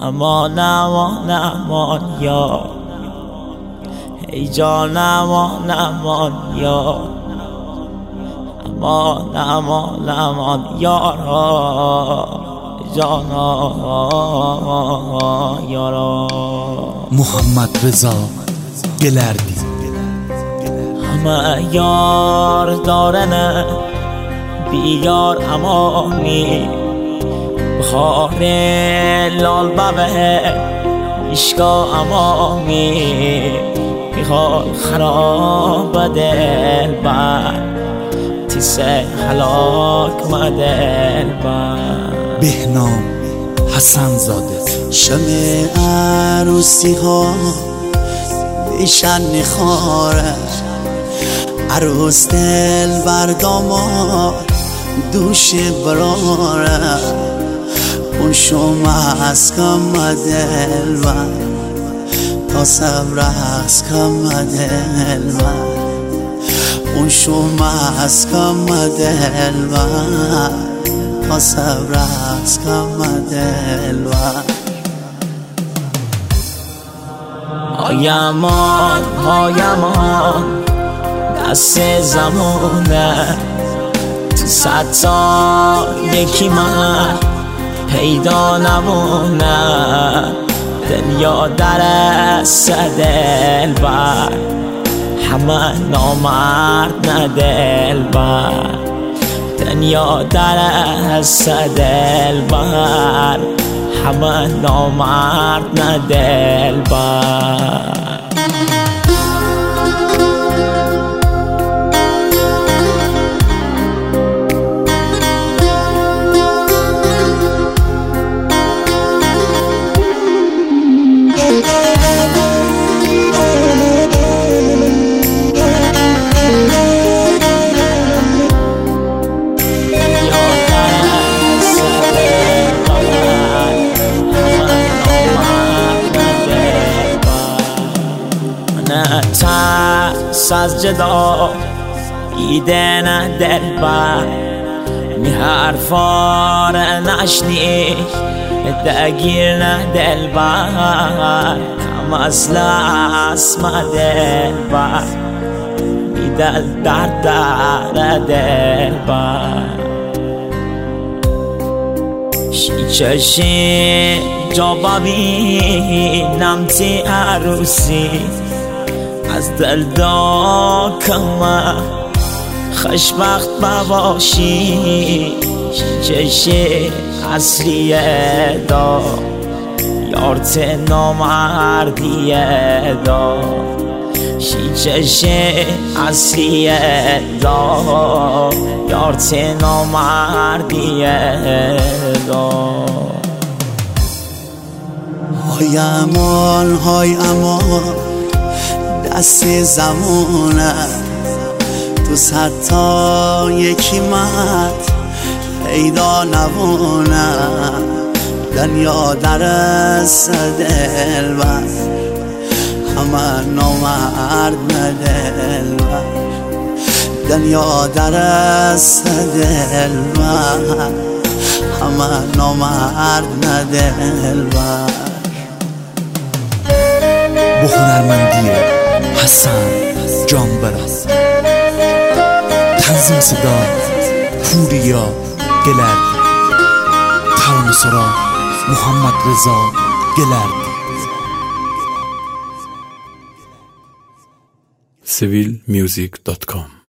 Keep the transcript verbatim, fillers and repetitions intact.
امان امان امان یار، ای جان امان امان یار، امان امان امان یارا، جان یارا. محمد رضا گلردی. همه یار دارن بیار امانی، بخار لال بابه اشکا امانی، میخواد خراب دل بر تیسه حلاک مدل بر. بهنام حسن زاده. شمع عروسی ها بیشن خاره، عروس دل بر داماد دوش براره، اون شما از کم دل بر تا صبر از کم دل بر، اون شما از کم دل بر تا صبر از کم دل بر. های امان های امان دست زمونه، تو صد سال یکی من پیدا نمونه، دنیا درست دل بر همه نامرد نه دل بر، دنیا درست دل بر همه نامرد نه دل بر. ترس از جدا ایده نه دل بر، می حرفا را نشنی دگیر نه دل بر، کم از لسم دل بر می دل در در دل بر. شیچشی جا ببینم تی عروسی، از دل دا کمه خوشبخت بباشی، چشی اصلیه دا یارت نامردیه دا، چشی اصلیه دا یارت نامردیه دا. های امان های امان دست زمونه، تو صد تا یکی مرد پیدا نمونه، دنیا درست دل بر همه نامرد نه دل بر، دنیا درست دل بر همه نامرد نه دل بر. با هنرمندی حسن جانبرز، تنظیم صدا پوریا گلردی، ترانه سرا محمد رضا گلردی. سیویل میوزیک دات کام